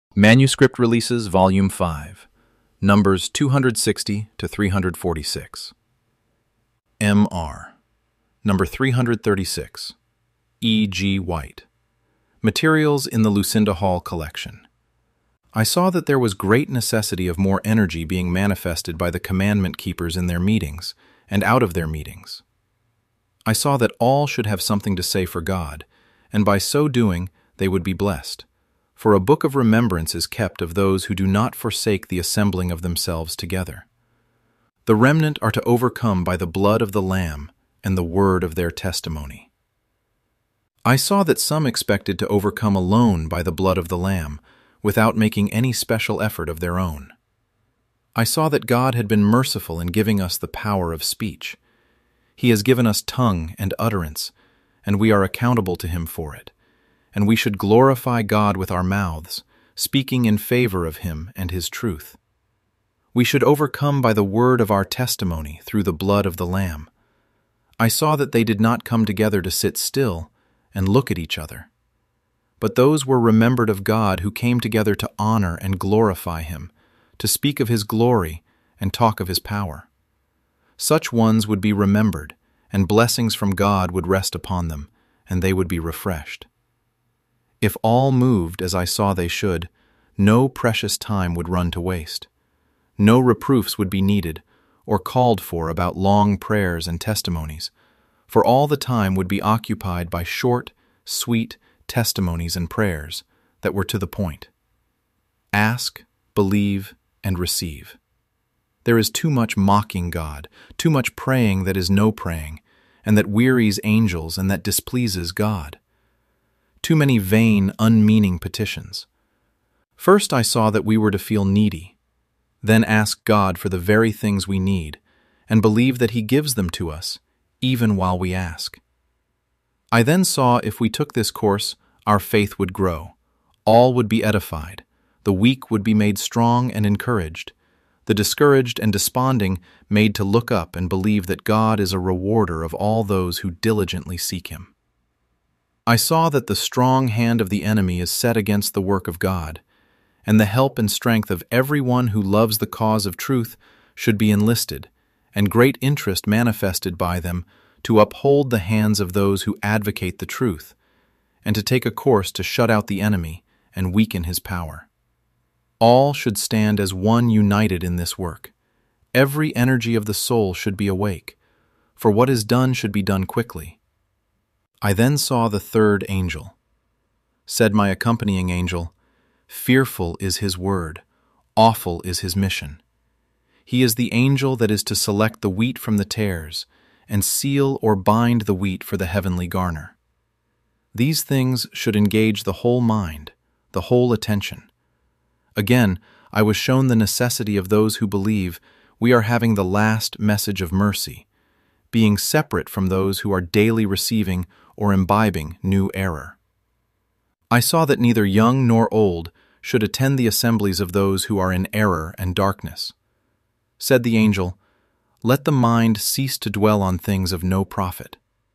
Manuscript Releases, Volume 5, Numbers 260 to 346. M.R. Number 336. E. G. White. Materials in the Lucinda Hall Collection. I saw that there was great necessity of more energy being manifested by the commandment keepers in their meetings and out of their meetings. I saw that all should have something to say for God, and by so doing they would be blessed. For a book of remembrance is kept of those who do not forsake the assembling of themselves together. The remnant are to overcome by the blood of the Lamb and the word of their testimony. I saw that some expected to overcome alone by the blood of the Lamb, without making any special effort of their own. I saw that God had been merciful in giving us the power of speech. He has given us tongue and utterance, and we are accountable to Him for it. And we should glorify God with our mouths, speaking in favor of Him and His truth. We should overcome by the word of our testimony through the blood of the Lamb. I saw that they did not come together to sit still and look at each other, but those were remembered of God who came together to honor and glorify Him, to speak of His glory and talk of His power. Such ones would be remembered, and blessings from God would rest upon them, and they would be refreshed. If all moved as I saw they should, no precious time would run to waste. No reproofs would be needed or called for about long prayers and testimonies, for all the time would be occupied by short, sweet testimonies and prayers that were to the point. Ask, believe, and receive. There is too much mocking God, too much praying that is no praying, and that wearies angels and that displeases God. Too many vain, unmeaning petitions. First I saw that we were to feel needy, then ask God for the very things we need, and believe that He gives them to us, even while we ask. I then saw if we took this course, our faith would grow, all would be edified, the weak would be made strong and encouraged, the discouraged and desponding made to look up and believe that God is a rewarder of all those who diligently seek Him. I saw that the strong hand of the enemy is set against the work of God, and the help and strength of everyone who loves the cause of truth should be enlisted, and great interest manifested by them to uphold the hands of those who advocate the truth, and to take a course to shut out the enemy and weaken his power. All should stand as one united in this work. Every energy of the soul should be awake, for what is done should be done quickly. I then saw the third angel. Said my accompanying angel, "Fearful is his word, awful is his mission. He is the angel that is to select the wheat from the tares, and seal or bind the wheat for the heavenly garner." These things should engage the whole mind, the whole attention. Again, I was shown the necessity of those who believe we are having the last message of mercy, being separate from those who are daily receiving or imbibing new error. I saw that neither young nor old should attend the assemblies of those who are in error and darkness. Said the angel, "Let the mind cease to dwell on things of no profit."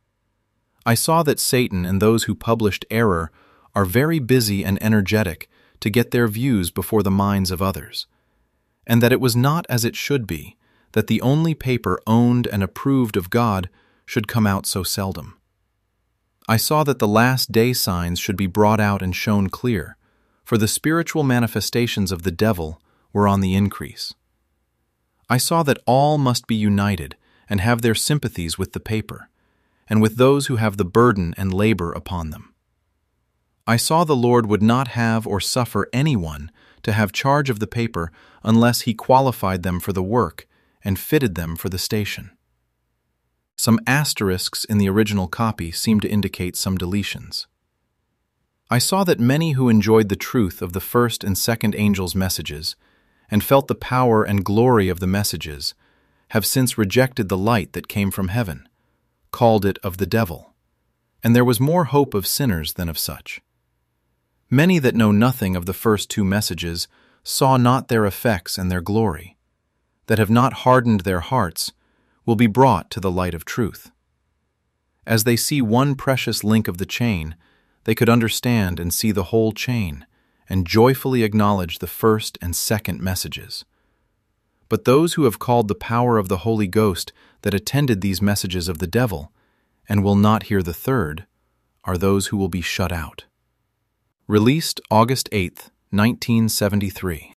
I saw that Satan and those who published error are very busy and energetic to get their views before the minds of others, and that it was not as it should be, that the only paper owned and approved of God should come out so seldom. I saw that the last day signs should be brought out and shown clear, for the spiritual manifestations of the devil were on the increase. I saw that all must be united and have their sympathies with the paper, and with those who have the burden and labor upon them. I saw the Lord would not have or suffer anyone to have charge of the paper unless He qualified them for the work and fitted them for the station. Some asterisks in the original copy seem to indicate some deletions. I saw that many who enjoyed the truth of the first and second angels' messages and felt the power and glory of the messages have since rejected the light that came from heaven, called it of the devil, and there was more hope of sinners than of such. Many that know nothing of the first two messages saw not their effects and their glory, that have not hardened their hearts will be brought to the light of truth. As they see one precious link of the chain, they could understand and see the whole chain, and joyfully acknowledge the first and second messages. But those who have called the power of the Holy Ghost that attended these messages of the devil, and will not hear the third, are those who will be shut out. Released August 8, 1973.